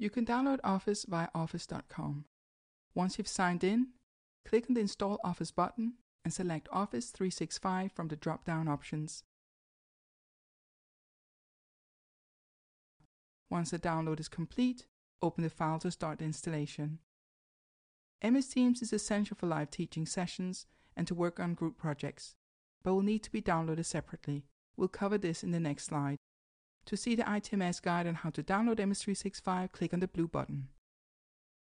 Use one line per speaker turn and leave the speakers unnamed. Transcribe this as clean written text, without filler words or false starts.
You can download Office via office.com. Once you've signed in, click on the Install Office button and select Office 365 from the drop-down options. Once the download is complete, open the file to start the installation. MS Teams is essential for live teaching sessions and to work on group projects, but will need to be downloaded separately. We'll cover this in the next slide. To see the ITMS guide on how to download MS 365, click on the blue button.